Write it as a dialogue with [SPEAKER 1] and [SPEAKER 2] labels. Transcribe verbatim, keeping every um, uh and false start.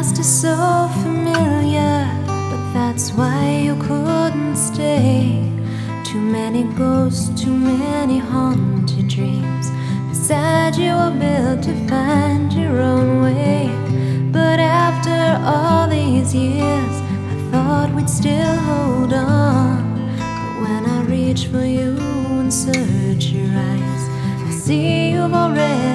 [SPEAKER 1] past is so familiar, but that's why you couldn't stay. Too many ghosts, too many haunted dreams. Beside you were built to find your own way. But after all these years, I thought we'd still hold on. But when I reach for you and search your eyes, I see you've already